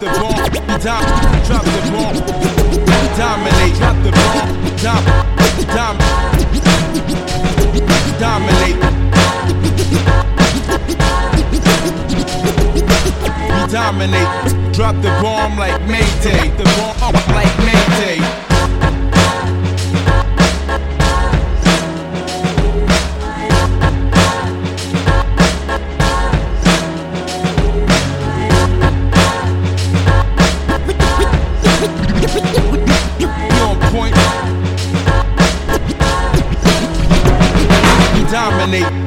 the bomb, drop the bomb, dominate, drop the bomb, dominate. We dominate, drop the bomb like Mayday, the bomb like Mayday. Dominate.